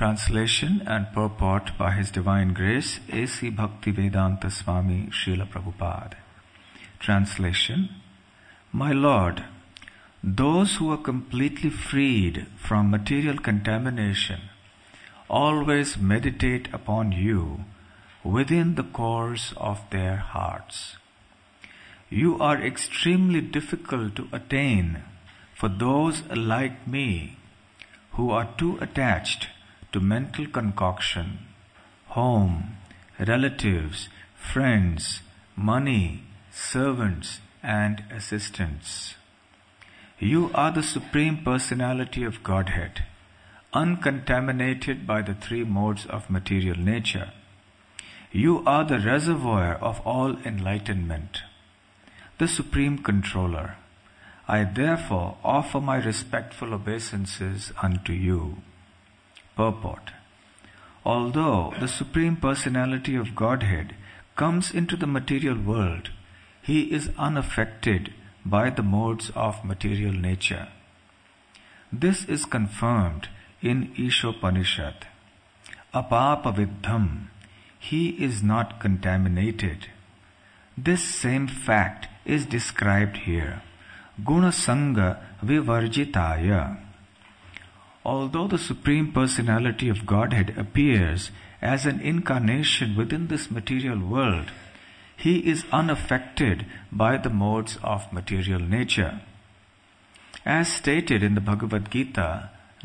Translation and purport by His Divine Grace A.C. Bhaktivedanta Swami Srila Prabhupada. Translation. My Lord, those who are completely freed from material contamination always meditate upon you within the cores of their hearts. You are extremely difficult to attain for those like me who are too attached to mental concoction, home, relatives, friends, money, servants, and assistants. You are the Supreme Personality of Godhead, uncontaminated by the three modes of material nature. You are the reservoir of all enlightenment, the Supreme Controller. I therefore offer my respectful obeisances unto you. Purport. Although the Supreme Personality of Godhead comes into the material world, He is unaffected by the modes of material nature. This is confirmed in Ishopanishad. Apapavidham, He is not contaminated. This same fact is described here. Gunasanga vivarjitaya. Although the Supreme Personality of Godhead appears as an incarnation within this material world, He is unaffected by the modes of material nature. As stated in the Bhagavad Gita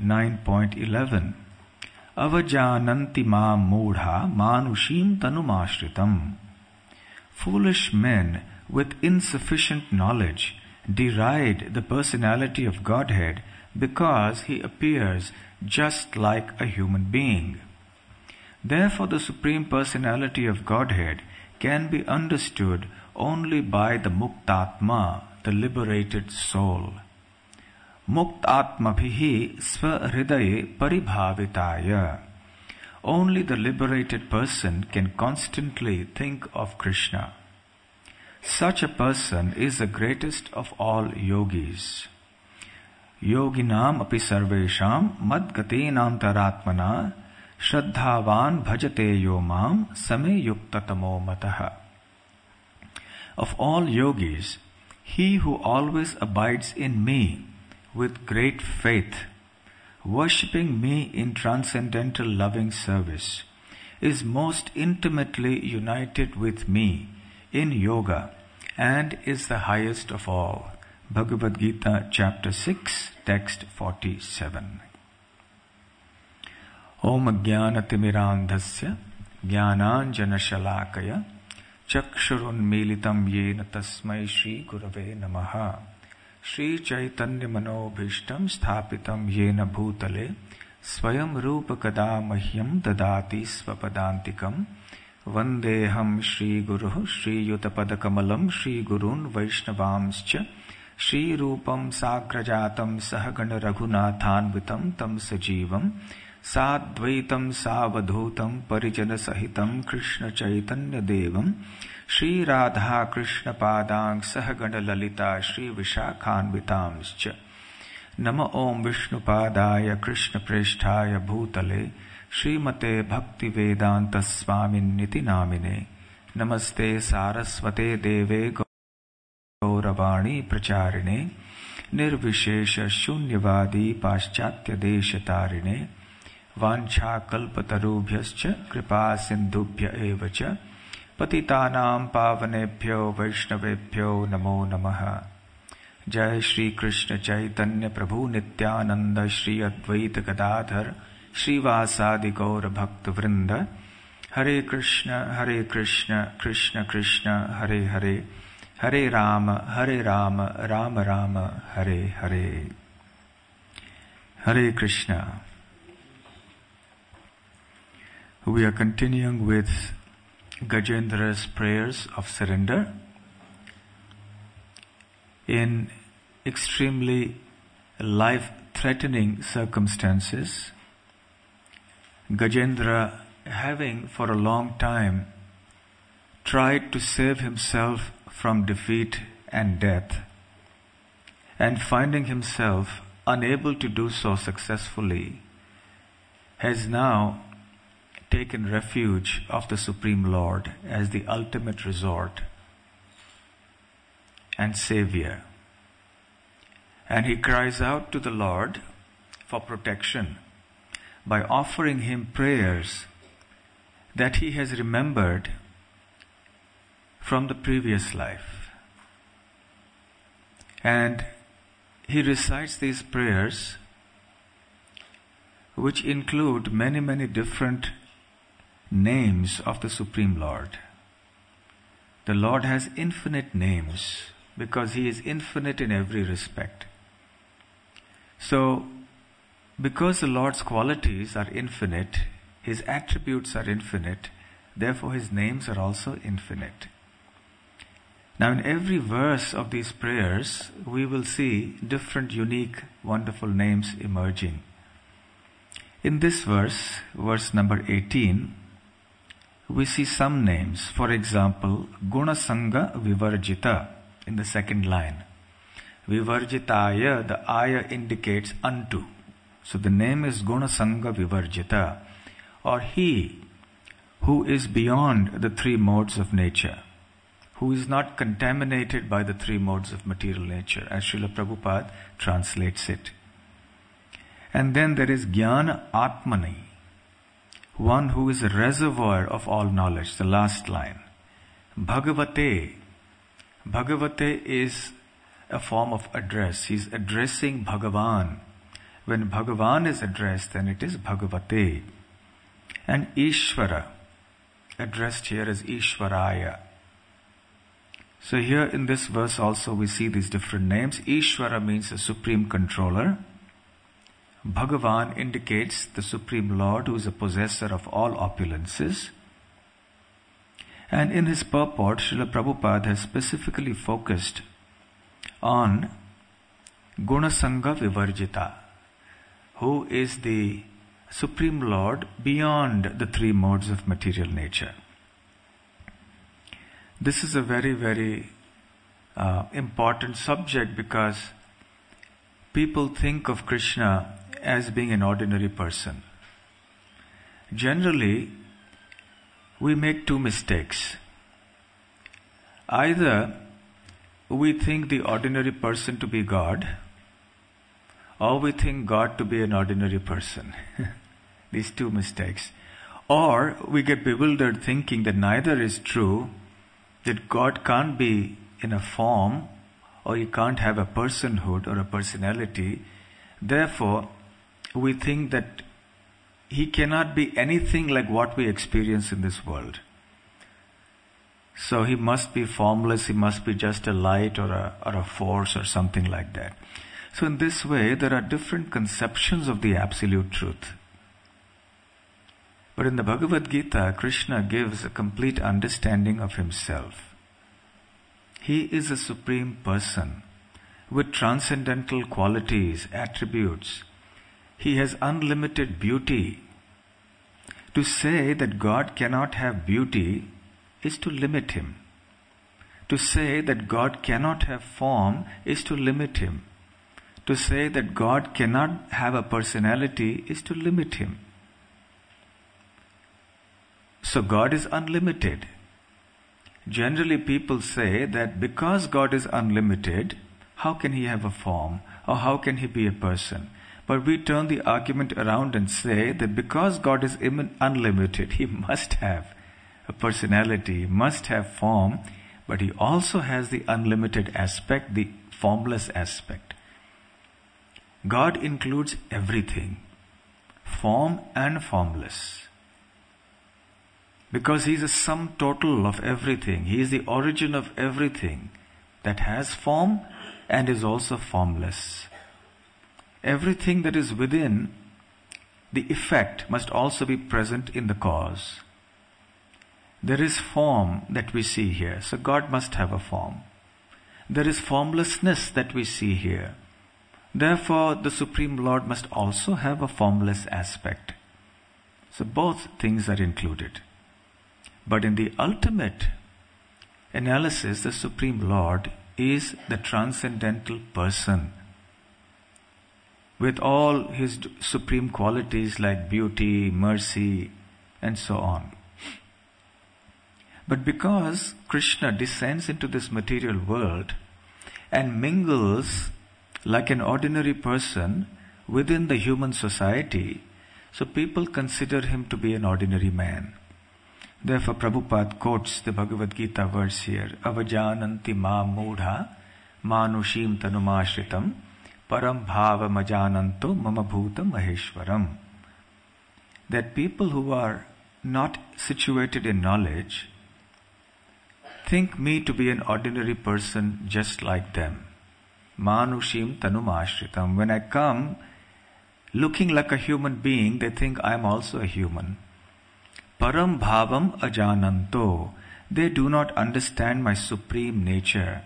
9.11, Avajananti ma mudha manushim tanumashritam. Foolish men with insufficient knowledge deride the personality of Godhead because He appears just like a human being. Therefore, the Supreme Personality of Godhead can be understood only by the Muktatma, the liberated soul. Muktatmabhihi svahridaye paribhavitaya. Only the liberated person can constantly think of Krishna. Such a person is the greatest of all yogis. Yoginam api sarvesham madgatenam taratmana shraddhavan bhajate yomam same yuktatamo mataha. Of all yogis, he who always abides in me with great faith, worshipping me in transcendental loving service, is most intimately united with me in yoga and is the highest of all. Bhagavad Gita chapter 6, text 47. Om Jnanatimirandhasya Jnananjana Shalakaya Chakshurunmilitam Yena Tasmai Shri Gurave Namaha. Shri Chaitanya Manobhishtam Sthapitam Yena Bhutale Swayam Rupa Kada Mahyam Dadati Svapadantikam Vandeham Shri Guru Shri Yutapadakamalam Shri Gurun Vaishnavamscha Shri Rupam Sagrajatam Sahagana Raghunathanvitam Tam Sajivam Sadvaitam Savadhutam Parijana Sahitam Krishna Chaitanya Devam Shri Radha Krishna Padang Sahagana Lalita Shri Vishakhanvitamscha Nama Om Vishnu Padaya Krishna Presthaya Bhutale Srimate Bhakti Vedanta Swamin Niti Namine Namaste Saraswate Deve Gauravani Pracharine Nirvishesha Shunyavadi Paschatya Deshatarine Vancha Kalpatarubhyascha Kripa Sindhubhya Evacha Patitanam Pavanebhyo Vaishnavebhyo Namo Namaha. Jai Shri Krishna Chaitanya Prabhu Nityananda Shri Advaita Gadadhar Shri Vasadi Gaura Bhakta Vrinda. Hare Krishna, Krishna Krishna, Hare Hare, Hare Rama, Rama Rama, Hare Hare. Hare Krishna. We are continuing with Gajendra's prayers of surrender. In extremely life-threatening circumstances, Gajendra, having for a long time tried to save himself from defeat and death, and finding himself unable to do so successfully, has now taken refuge of the Supreme Lord as the ultimate resort and Savior. And he cries out to the Lord for protection by offering him prayers that he has remembered from the previous life. And he recites these prayers, which include many, many different names of the Supreme Lord. The Lord has infinite names because he is infinite in every respect. So, because the Lord's qualities are infinite, his attributes are infinite, therefore his names are also infinite. Now in every verse of these prayers, we will see different, unique, wonderful names emerging. In this verse, verse number 18, we see some names. For example, Gunasanga Vivarjita in the second line. Vivarjitaya, the aya indicates unto. So the name is Gunasanga Vivarjita, or he who is beyond the three modes of nature, who is not contaminated by the three modes of material nature, as Srila Prabhupada translates it. And then there is Jnana Atmani, one who is a reservoir of all knowledge, the last line. Bhagavate. Bhagavate is a form of address. He's addressing Bhagavan. When Bhagavan is addressed, then it is Bhagavate. And Ishvara, addressed here as Ishvaraya. So here in this verse also we see these different names. Ishvara means the Supreme Controller. Bhagavan indicates the Supreme Lord who is a possessor of all opulences. And in his purport, Srila Prabhupada has specifically focused on Gunasanga Vivarjita, who is the Supreme Lord beyond the three modes of material nature. This is a very, very important subject because people think of Krishna as being an ordinary person. Generally, we make two mistakes. Either we think the ordinary person to be God, or we think God to be an ordinary person. These two mistakes. Or we get bewildered thinking that neither is true, that God can't be in a form, or he can't have a personhood or a personality. Therefore, we think that he cannot be anything like what we experience in this world. So he must be formless, he must be just a light or a force or something like that. So in this way, there are different conceptions of the absolute truth. But in the Bhagavad Gita, Krishna gives a complete understanding of himself. He is a supreme person with transcendental qualities, attributes. He has unlimited beauty. To say that God cannot have beauty is to limit him. To say that God cannot have form is to limit him. To say that God cannot have a personality is to limit him. So God is unlimited. Generally people say that because God is unlimited, how can he have a form? Or how can he be a person? But we turn the argument around and say that because God is unlimited, he must have a personality, he must have form, but he also has the unlimited aspect, the formless aspect. God includes everything, form and formless. Because he is a sum total of everything. He is the origin of everything that has form and is also formless. Everything that is within, the effect must also be present in the cause. There is form that we see here, so God must have a form. There is formlessness that we see here. Therefore, the Supreme Lord must also have a formless aspect. So both things are included. But in the ultimate analysis, the Supreme Lord is the transcendental person. with all his supreme qualities like beauty, mercy, and so on. But because Krishna descends into this material world and mingles like an ordinary person within the human society, so people consider him to be an ordinary man. Therefore, Prabhupada quotes the Bhagavad Gita verse here, Avajananti ma mudha manushim tanumashritam param bhava majananto mama bhuta maheshwaram. That people who are not situated in knowledge think me to be an ordinary person just like them. Manushim tanumashritam. When I come looking like a human being, they think I am also a human. Param bhavam ajananto. They do not understand my supreme nature.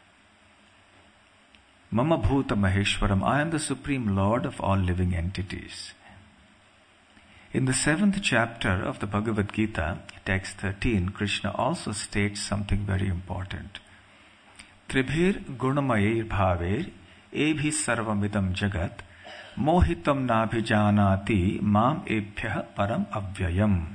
Mama bhuta maheshwaram. I am the supreme lord of all living entities. In the 7th chapter of the Bhagavad Gita, text 13, Krishna also states something very important. Tribhir gunamayir bhaver ebhi sarvamidam jagat mohitam nabhijanati mam ebhyah param avyayam.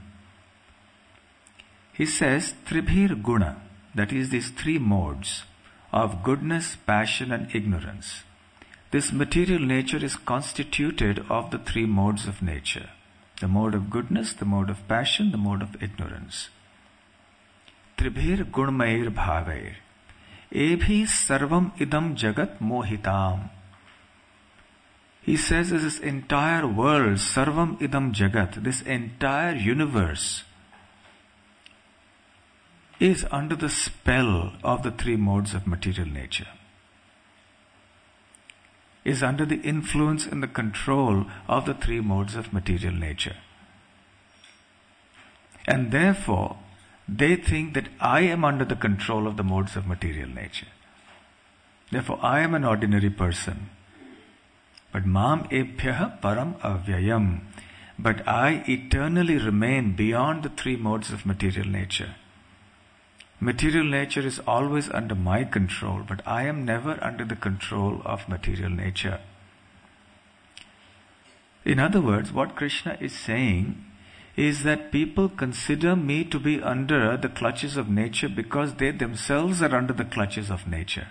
He says, Tribhir guna, that is these three modes of goodness, passion and ignorance. This material nature is constituted of the three modes of nature. The mode of goodness, the mode of passion, the mode of ignorance. Tribhir gunmair bhavair. Ebhi sarvam idam jagat mohitam. He says this entire world, sarvam idam jagat, this entire universe is under the spell of the three modes of material nature. Is under the influence and the control of the three modes of material nature. And therefore, they think that I am under the control of the modes of material nature. Therefore, I am an ordinary person. But mam ebhyah param avyayam. But I eternally remain beyond the three modes of material nature. Material nature is always under my control, but I am never under the control of material nature. In other words, what Krishna is saying is that people consider me to be under the clutches of nature because they themselves are under the clutches of nature.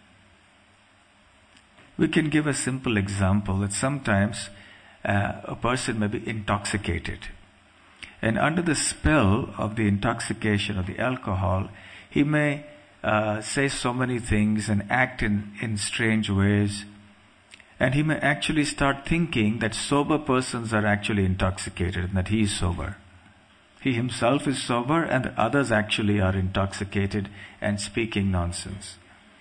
We can give a simple example that sometimes a person may be intoxicated. And under the spell of the intoxication of the alcohol, he may say so many things and act in strange ways. And he may actually start thinking that sober persons are actually intoxicated and that he is sober. He himself is sober and the others actually are intoxicated and speaking nonsense.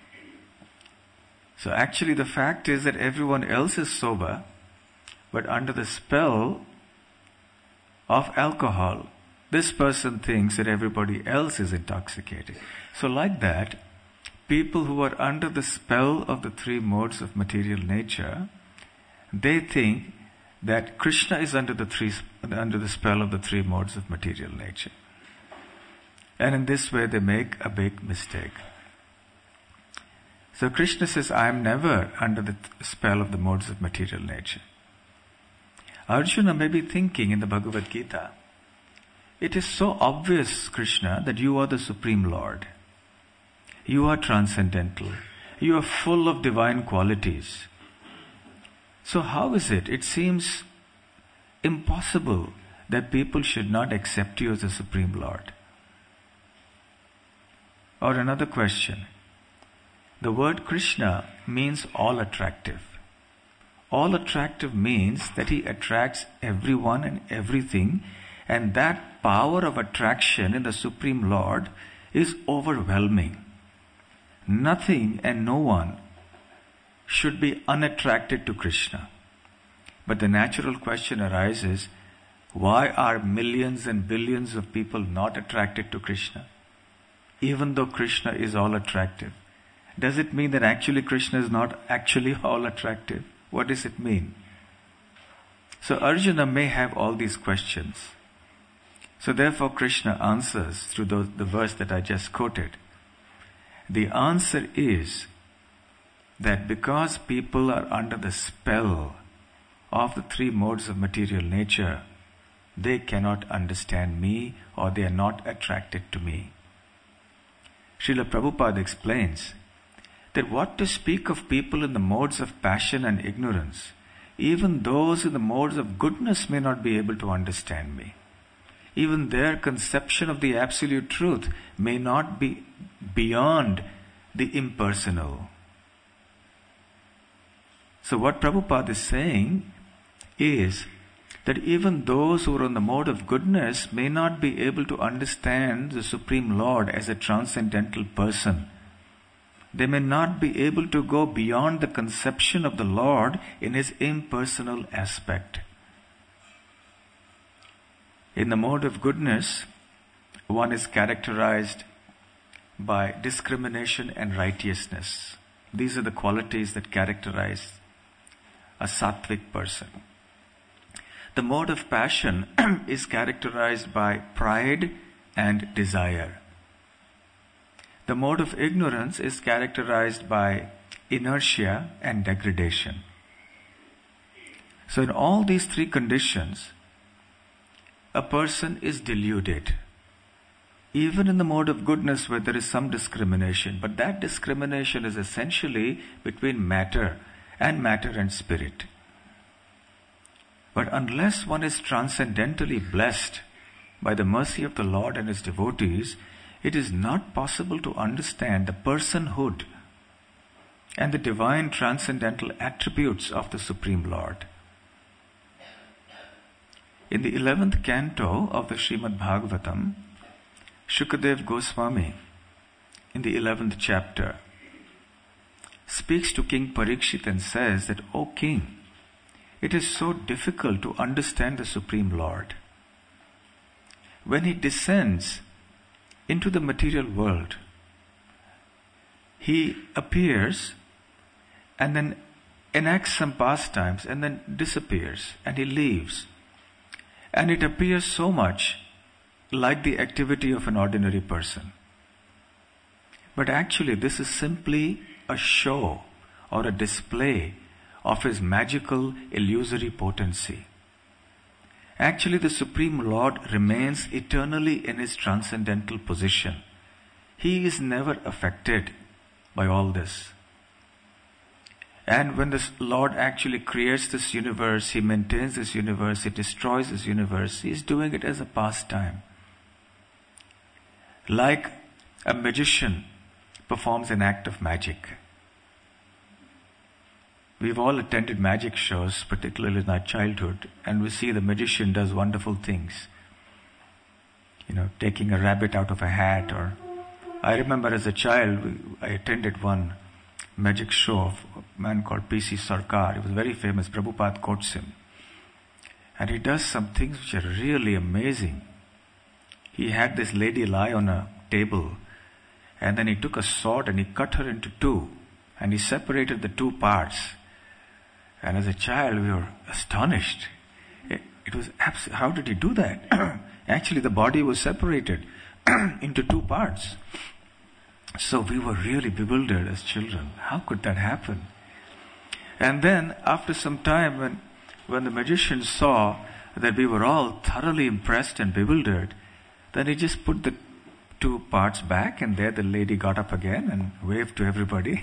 So actually the fact is that everyone else is sober, but under the spell of alcohol, this person thinks that everybody else is intoxicated. So like that, people who are under the spell of the three modes of material nature, they think that Krishna is under the spell of the three modes of material nature. And in this way they make a big mistake. So Krishna says, I am never under the spell of the modes of material nature. Arjuna may be thinking in the Bhagavad Gita, it is so obvious, Krishna, that you are the Supreme Lord. You are transcendental. You are full of divine qualities. So how is it? It seems impossible that people should not accept you as the Supreme Lord. Or another question. The word Krishna means all attractive. All attractive means that he attracts everyone and everything, and that power of attraction in the Supreme Lord is overwhelming. Nothing and no one should be unattracted to Krishna. But the natural question arises, why are millions and billions of people not attracted to Krishna? Even though Krishna is all attractive. Does it mean that actually Krishna is not actually all attractive? What does it mean? So Arjuna may have all these questions. So therefore Krishna answers through the verse that I just quoted. The answer is that because people are under the spell of the three modes of material nature, they cannot understand me or they are not attracted to me. Srila Prabhupada explains that what to speak of people in the modes of passion and ignorance, even those in the modes of goodness may not be able to understand me. Even their conception of the absolute truth may not be beyond the impersonal. So what Prabhupada is saying is that even those who are on the mode of goodness may not be able to understand the Supreme Lord as a transcendental person. They may not be able to go beyond the conception of the Lord in His impersonal aspect. In the mode of goodness, one is characterized by discrimination and righteousness. These are the qualities that characterize a sattvic person. The mode of passion is characterized by pride and desire. The mode of ignorance is characterized by inertia and degradation. So in all these three conditions, a person is deluded. Even in the mode of goodness where there is some discrimination, but that discrimination is essentially between matter and spirit. But unless one is transcendentally blessed by the mercy of the Lord and His devotees, it is not possible to understand the personhood and the divine transcendental attributes of the Supreme Lord. In the 11th canto of the Srimad Bhagavatam, Shukadev Goswami, in the 11th chapter, speaks to King Parikshit and says that, O King, it is so difficult to understand the Supreme Lord. When He descends into the material world, He appears and then enacts some pastimes and then disappears and He leaves. And it appears so much like the activity of an ordinary person. But actually this is simply a show or a display of His magical, illusory potency. Actually, the Supreme Lord remains eternally in His transcendental position. He is never affected by all this. And when the Lord actually creates this universe, He maintains this universe, He destroys this universe, He is doing it as a pastime. Like a magician performs an act of magic. We've all attended magic shows, particularly in our childhood, and we see the magician does wonderful things. Taking a rabbit out of a hat, or I remember as a child, I attended one magic show of a man called P.C. Sarkar. He was very famous. Prabhupada quotes him. And he does some things which are really amazing. He had this lady lie on a table, and then he took a sword and he cut her into two, and he separated the two parts. And as a child, we were astonished. It was how did he do that? Actually, the body was separated into two parts. So we were really bewildered as children. How could that happen? And then, after some time, when the magician saw that we were all thoroughly impressed and bewildered, then he just put the two parts back, and there the lady got up again and waved to everybody.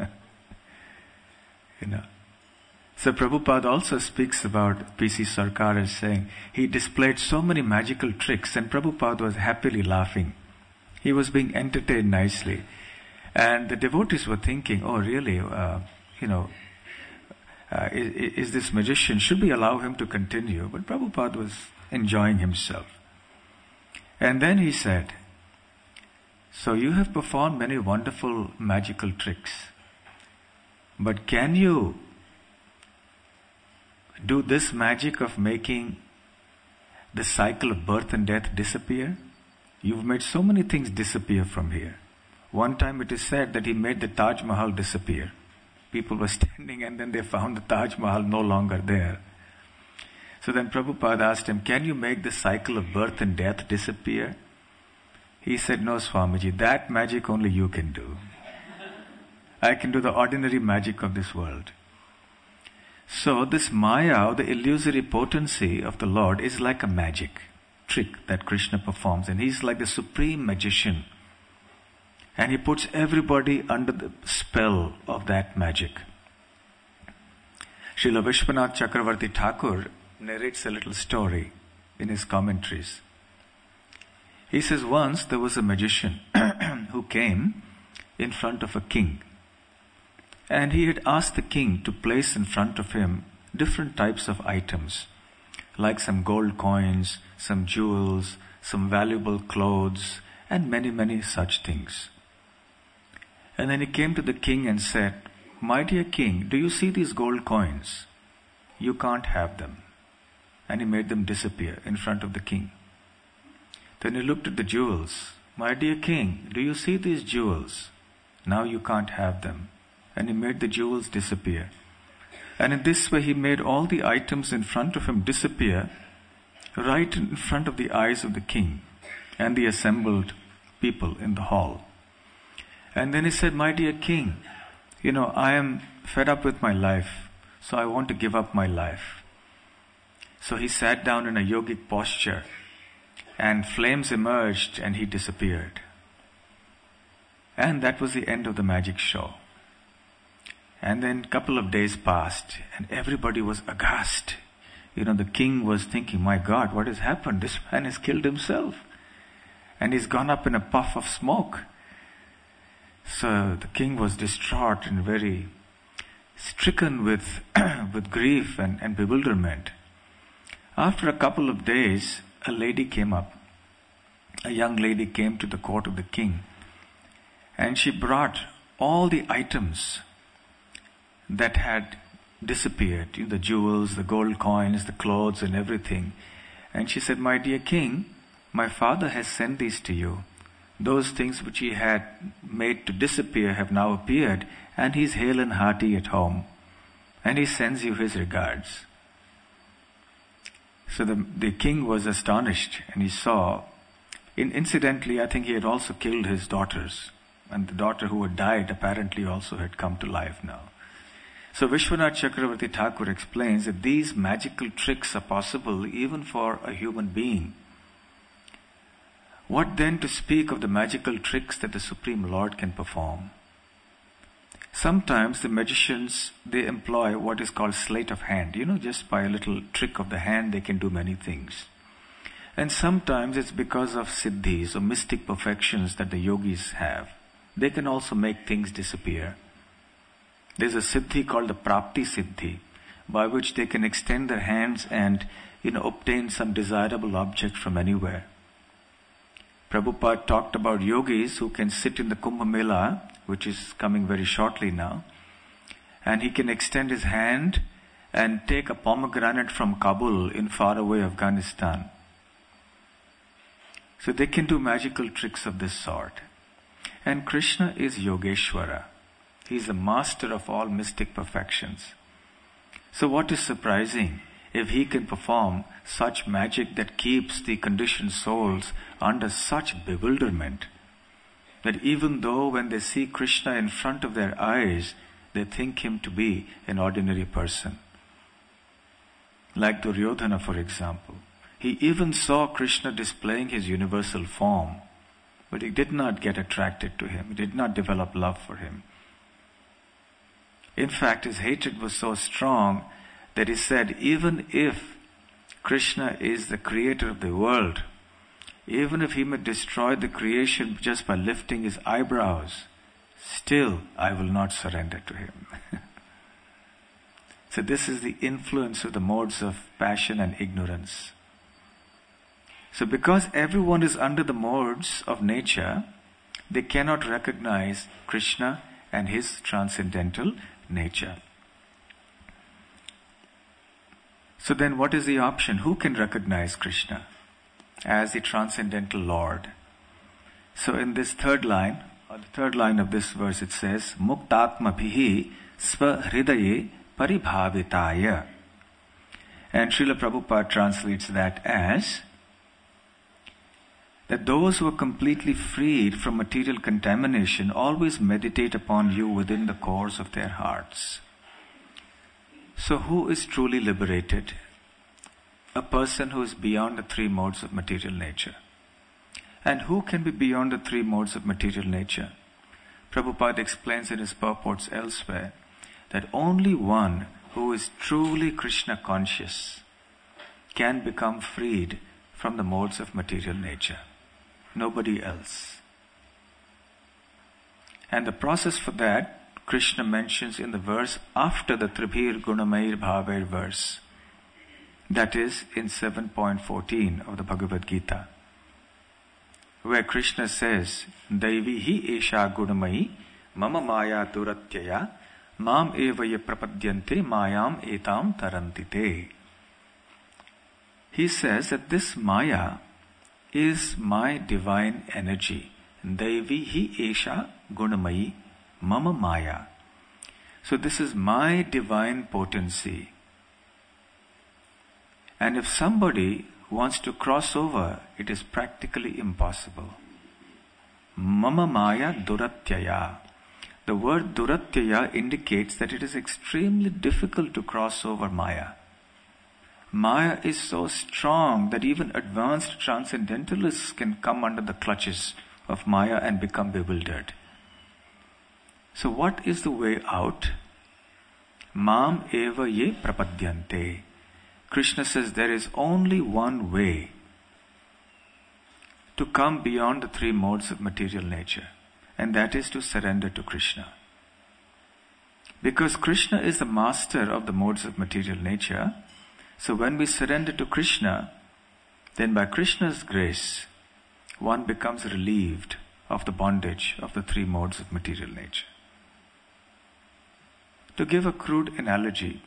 So Prabhupada also speaks about P.C. Sarkar as saying, he displayed so many magical tricks, and Prabhupada was happily laughing. He was being entertained nicely. And the devotees were thinking, oh really, is this magician, should we allow him to continue? But Prabhupada was enjoying himself. And then he said, so you have performed many wonderful magical tricks, but can you do this magic of making the cycle of birth and death disappear? You've made so many things disappear from here. One time it is said that he made the Taj Mahal disappear. People were standing and then they found the Taj Mahal no longer there. So then Prabhupada asked him, can you make the cycle of birth and death disappear? He said, no Swamiji, that magic only you can do. I can do the ordinary magic of this world. So this Maya, or the illusory potency of the Lord, is like a magic trick that Krishna performs, and he's like the supreme magician. And he puts everybody under the spell of that magic. Srila Vishwanath Chakravarti Thakur narrates a little story in his commentaries. He says once there was a magician who came in front of a king. And he had asked the king to place in front of him different types of items, like some gold coins, some jewels, some valuable clothes, and many, many such things. And then he came to the king and said, "My dear king, do you see these gold coins? You can't have them." And he made them disappear in front of the king. Then he looked at the jewels. "My dear king, do you see these jewels? Now you can't have them." And he made the jewels disappear. And in this way he made all the items in front of him disappear right in front of the eyes of the king and the assembled people in the hall. And then he said, "My dear king, I am fed up with my life, so I want to give up my life." So he sat down in a yogic posture, and flames emerged and he disappeared. And that was the end of the magic show. And then a couple of days passed, and everybody was aghast. The king was thinking, "My God, what has happened? This man has killed himself. And he's gone up in a puff of smoke." So the king was distraught and very stricken with grief and bewilderment. After a couple of days, a lady came up. A young lady came to the court of the king. And she brought all the items that had disappeared, the jewels, the gold coins, the clothes and everything. And she said, "My dear king, my father has sent these to you. Those things which he had made to disappear have now appeared, and he's hale and hearty at home. And he sends you his regards." So the king was astonished, and he saw, incidentally, I think he had also killed his daughters. And the daughter who had died apparently also had come to life now. So Vishwanath Chakravarti Thakur explains that these magical tricks are possible even for a human being. What then to speak of the magical tricks that the Supreme Lord can perform? Sometimes the magicians, they employ what is called sleight of hand. Just by a little trick of the hand they can do many things. And sometimes it's because of siddhis or mystic perfections that the yogis have. They can also make things disappear. There's a siddhi called the prapti siddhi, by which they can extend their hands and obtain some desirable object from anywhere. Prabhupada talked about yogis who can sit in the Kumbh Mela, which is coming very shortly now, and he can extend his hand and take a pomegranate from Kabul in faraway Afghanistan. So they can do magical tricks of this sort. And Krishna is Yogeshwara. He is the master of all mystic perfections. So what is surprising if he can perform such magic that keeps the conditioned souls under such bewilderment that even though when they see Krishna in front of their eyes, they think him to be an ordinary person. Like Duryodhana, for example. He even saw Krishna displaying his universal form, but he did not get attracted to him. He did not develop love for him. In fact, his hatred was so strong that he said, even if Krishna is the creator of the world, even if he may destroy the creation just by lifting his eyebrows, still I will not surrender to him. So this is the influence of the modes of passion and ignorance. So because everyone is under the modes of nature, they cannot recognize Krishna and his transcendental nature. So then what is the option? Who can recognize Krishna as the transcendental Lord? So in this third line, or the third line of this verse, it says, Muktatma bhihi svahridaye paribhavitaya. And Srila Prabhupada translates that as that those who are completely freed from material contamination always meditate upon you within the cores of their hearts. So who is truly liberated? A person who is beyond the three modes of material nature. And who can be beyond the three modes of material nature? Prabhupada explains in his purports elsewhere that only one who is truly Krishna conscious can become freed from the modes of material nature. Nobody else. And the process for that, Krishna mentions in the verse after the Tribhir Gunamair Bhaver verse. That is in 7.14 of the Bhagavad Gita, where Krishna says, Daivihi esha gunamai mama maya duratyaya mam evaya prapadyante mayam etam tarantite. He says that this Maya is my divine energy. Daivihi esha gunamai mama maya. So this is my divine potency. And if somebody wants to cross over, it is practically impossible. Mama maya duratyaya. The word duratyaya indicates that it is extremely difficult to cross over Maya. Maya is so strong that even advanced transcendentalists can come under the clutches of Maya and become bewildered. So what is the way out? Mam eva ye prapadyante. Krishna says there is only one way to come beyond the three modes of material nature, and that is to surrender to Krishna. Because Krishna is the master of the modes of material nature, so when we surrender to Krishna, then by Krishna's grace, one becomes relieved of the bondage of the three modes of material nature. To give a crude analogy,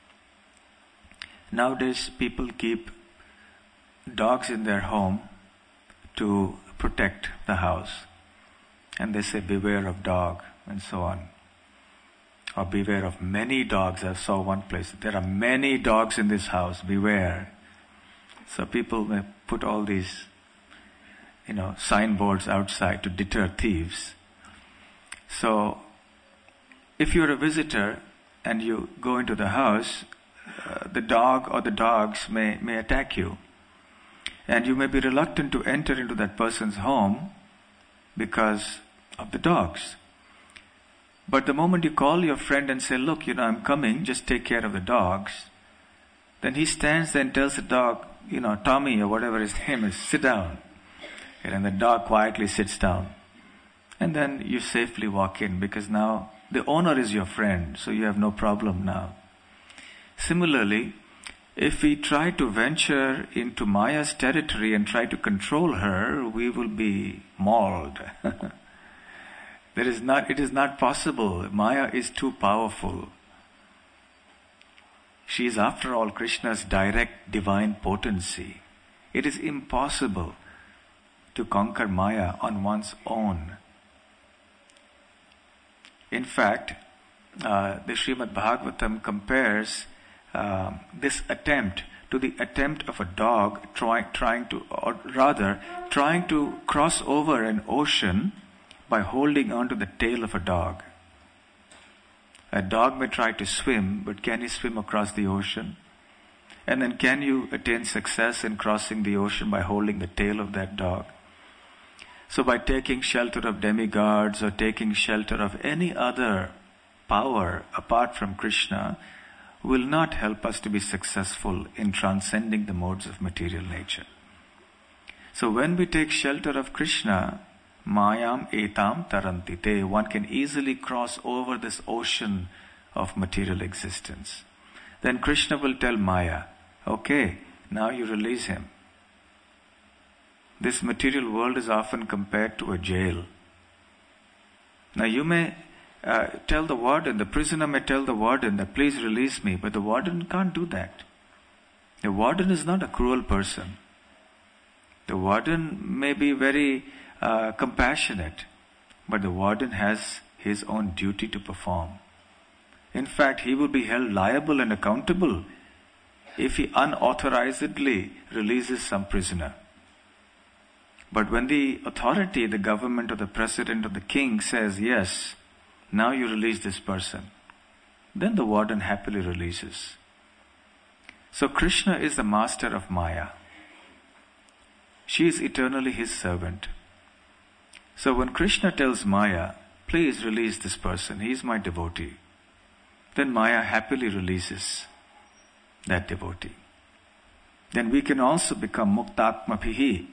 nowadays people keep dogs in their home to protect the house. And they say, beware of dog, and so on. Or beware of many dogs. I saw one place, there are many dogs in this house, beware. So people may put all these, signboards outside to deter thieves. So, if you're a visitor and you go into the house, the dog or the dogs may attack you. And you may be reluctant to enter into that person's home because of the dogs. But the moment you call your friend and say, look, I'm coming, just take care of the dogs, then he stands there and tells the dog, Tommy or whatever his name is, sit down. And the dog quietly sits down. And then you safely walk in because now the owner is your friend, so you have no problem now. Similarly, if we try to venture into Maya's territory and try to control her, we will be mauled. It is not possible. Maya is too powerful. She is, after all, Krishna's direct divine potency. It is impossible to conquer Maya on one's own. In fact, the Srimad Bhagavatam compares this attempt to the attempt of a dog trying to cross over an ocean by holding on to the tail of a dog. A dog may try to swim, but can he swim across the ocean? And then can you attain success in crossing the ocean by holding the tail of that dog? So by taking shelter of demigods or taking shelter of any other power apart from Krishna will not help us to be successful in transcending the modes of material nature. So when we take shelter of Krishna, Mayam etam tarantite, one can easily cross over this ocean of material existence. Then Krishna will tell Maya, okay, now you release him. This material world is often compared to a jail. Now you may tell the warden, the prisoner may tell the warden that please release me, but the warden can't do that. The warden is not a cruel person. The warden may be very compassionate, but the warden has his own duty to perform. In fact, he will be held liable and accountable if he unauthorizedly releases some prisoner. But when the authority, the government or the president or the king says, yes, now you release this person, then the warden happily releases. So Krishna is the master of Maya. She is eternally his servant. So when Krishna tells Maya, please release this person, he is my devotee, then Maya happily releases that devotee. Then we can also become muktatmabhihi,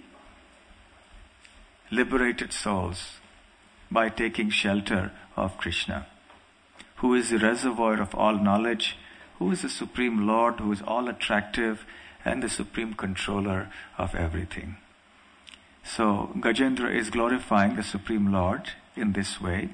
liberated souls, by taking shelter of Krishna, who is the reservoir of all knowledge, who is the Supreme Lord, who is all attractive, and the Supreme Controller of everything. So Gajendra is glorifying the Supreme Lord in this way,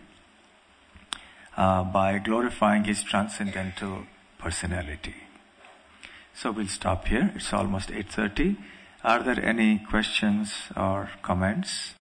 by glorifying his transcendental personality. So we'll stop here. It's almost 8:30. Are there any questions or comments?